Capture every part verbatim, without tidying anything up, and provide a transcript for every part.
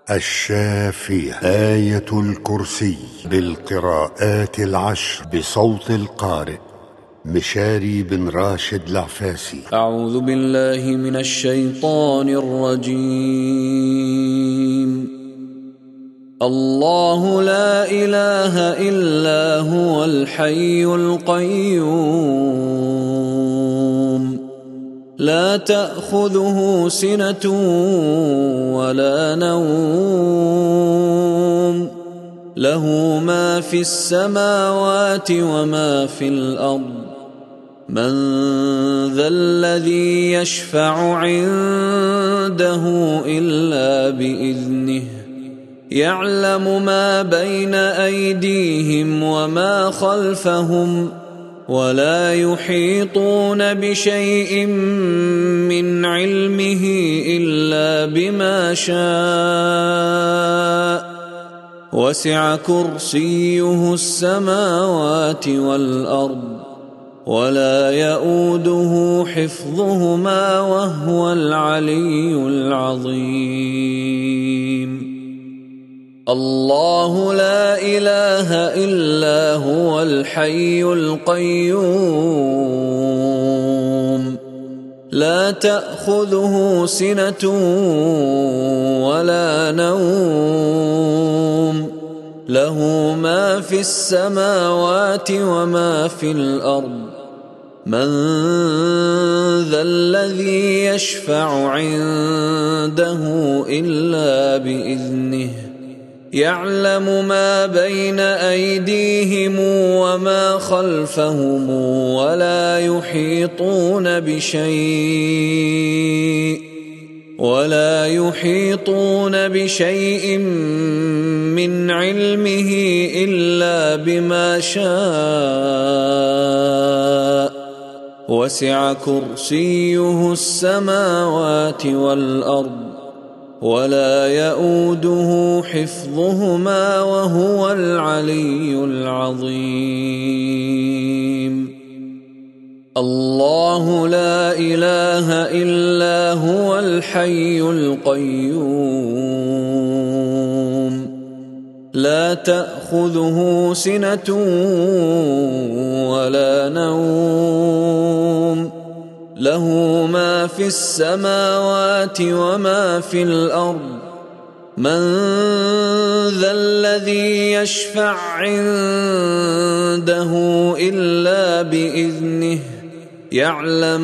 الشافية. آية الكرسي بالقراءات العشر بصوت القارئ مشاري بن راشد العفاسي. أعوذ بالله من الشيطان الرجيم. الله لا إله إلا هو الحي القيوم لا تأخذه سنة ولا نوم له ما في السماوات وما في الأرض من ذا الذي يشفع عنده إلا بإذنه يعلم ما بين أيديهم وما خلفهم ولا يحيطون بشيء من علمه إلا بما شاء وسع كرسيه السماوات والأرض ولا يؤوده حفظهما وهو العلي العظيم. الله لا إله إلا هو الحي القيوم لا تأخذه سنة ولا نوم له ما في السماوات وما في الأرض من ذا الذي يشفع عنده إلا بإذنه يعلم ما بين أيديهم وما خلفهم ولا يحيطون بشيء ولا يحيطون بشيء من علمه إلا بما شاء وسع كرسيه السماوات والأرض ولا يؤوده حفظهما وهو العلي العظيم. الله لا إله إلا هو الحي القيوم لا تأخذه سنة ولا نوم له ما في السماوات وما في الأرض من ذا الذي يشفع عنده إلا بإذنه يعلم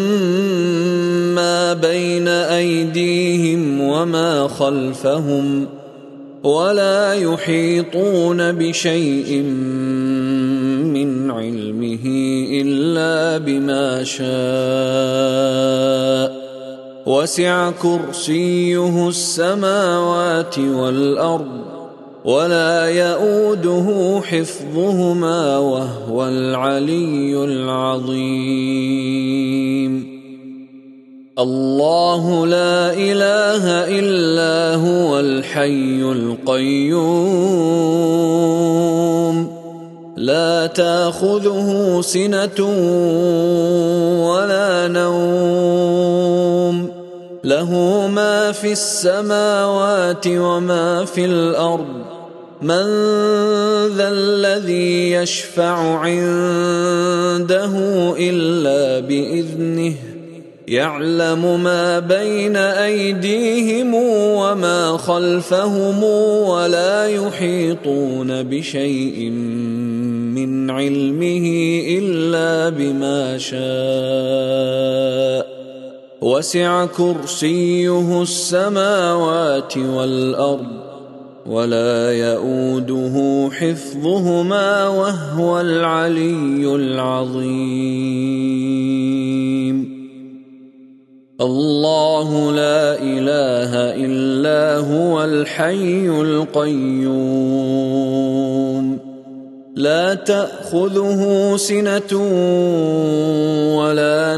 ما بين أيديهم وما خلفهم ولا يحيطون بشيء من علمه إلا بما شاء وسع كرسيه السماوات والأرض ولا يؤوده حفظهما وهو العلي العظيم. الله لا إله إلا هو الحي القيوم لا تأخذه سنة ولا نوم له ما في السماوات وما في الأرض من ذا الذي يشفع عنده إلا بإذنه يعلم ما بين أيديهم وما خلفهم ولا يحيطون بشيء من علمه إلا بما شاء وسع كرسيه السماوات والأرض ولا يؤوده حفظهما وهو العلي العظيم. الله لا إله إلا هو الحي القيوم لا تأخذه سنة ولا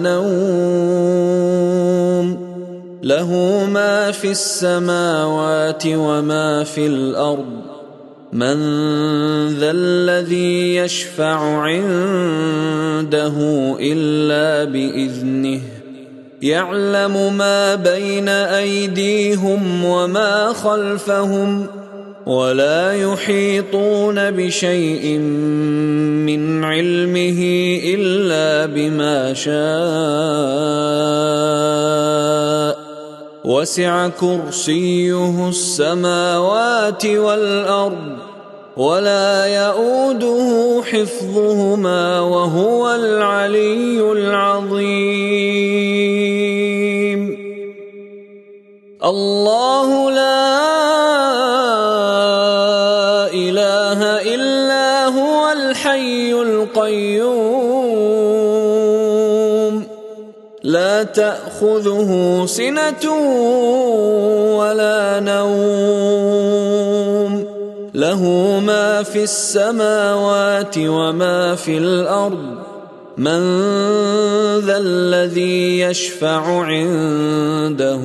نوم له ما في السماوات وما في الأرض من ذا الذي يشفع عنده إلا بإذنه يعلم ما بين أيديهم وما خلفهم ولا يحيطون بشيء من علمه إلا بما شاء وسع كرسيه السماوات والأرض ولا يؤوده حفظهما وهو العلي العظيم. الله لا إله إلا هو الحي القيوم لا تأخذه سنة ولا نوم له ما في السماوات وما في الأرض من ذا الذي يشفع عنده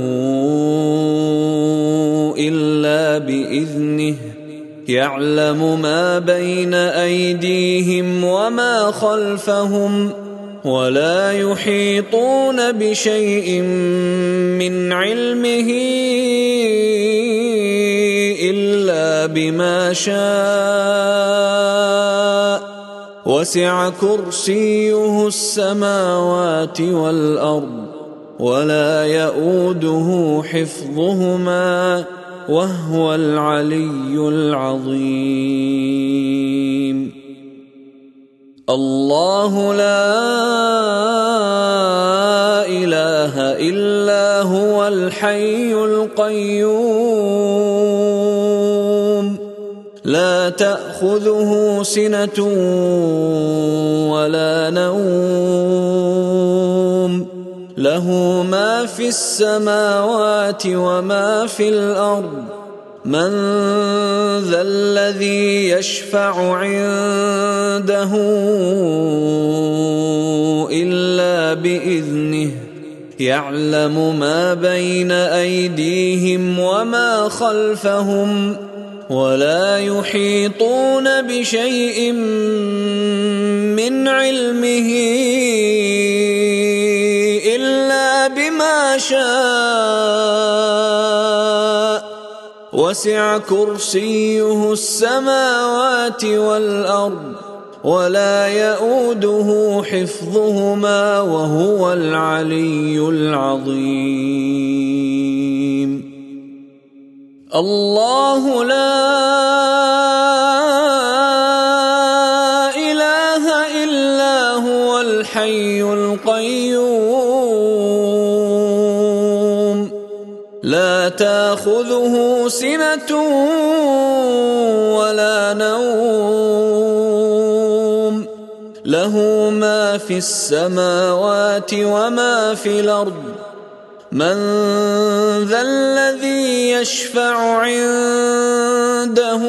إلا بإذنه يعلم ما بين أيديهم وما خلفهم ولا يحيطون بشيء من علمه إلا بما شاء وسع كرسيه السماوات والأرض ولا يؤوده حفظهما وهو العلي العظيم. الله لا إله إلا هو الحي القيوم لا تأخذه سنة ولا نوم له ما في السماوات وما في الأرض من ذا الذي يشفع عنده إلا بإذنه يعلم ما بين أيديهم وما خلفهم ولا يحيطون بشيء من علمه إلا بما شاء وسع كرسيه السماوات والأرض ولا يؤوده حفظهما وهو العلي العظيم. الله لا إله إلا هو الحي القيوم لا تأخذه سنة ولا نوم له ما في السماوات وما في الأرض من ذا الذي يشفع عنده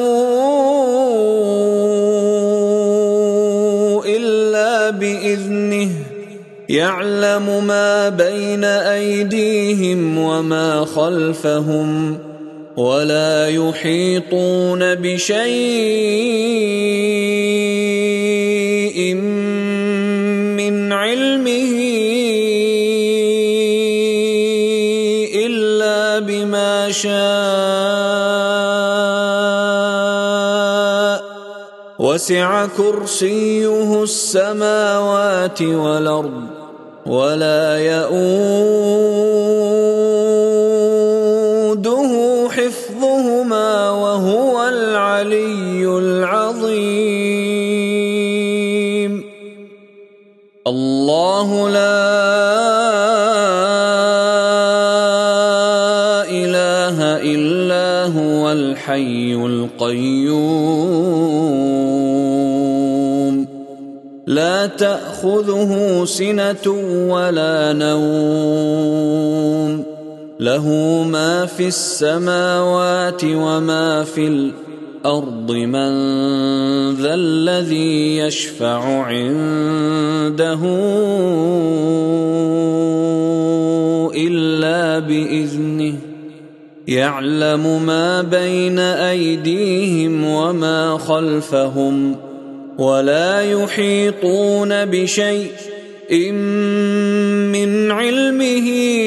إلا بإذنه يعلم ما بين أيديهم وما خلفهم ولا يحيطون بشيء من علمه إلا بما شاء وسع كرسيه السماوات والأرض ولا يؤوده حفظهما وهو العلي العظيم. الله لا إله إلا هو الحي القيوم لا تأخذه سنة ولا نوم له ما في السماوات وما في الأرض من ذا الذي يشفع عنده إلا بإذنه يعلم ما بين أيديهم وما خلفهم ولا يحيطون بشيء إن من علمه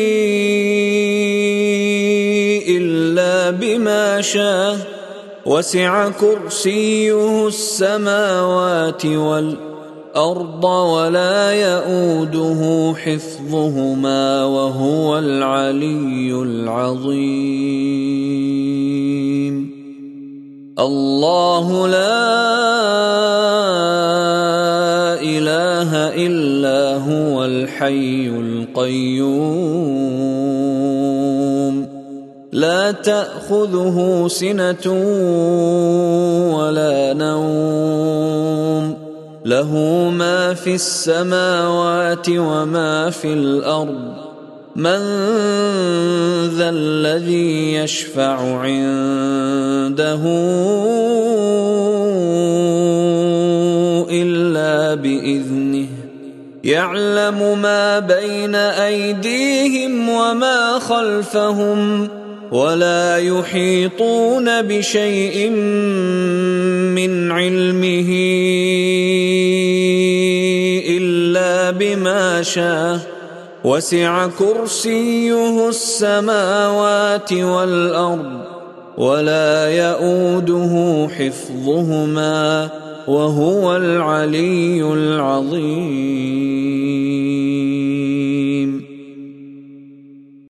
إلا بما شاء وسع كرسيه السماوات والأرض ولا يئوده حفظهما وهو العلي العظيم الله لا إله إلا هو الحي القيوم لا تأخذه سنة ولا نوم له ما في السماوات وما في الأرض من ذا الذي يشفع عنده إلا بإذنه يعلم ما بين أيديهم وما خلفهم ولا يحيطون بشيء من علمه إلا بما شاء وسع كرسيه السماوات والأرض ولا يئوده حفظهما وهو العلي العظيم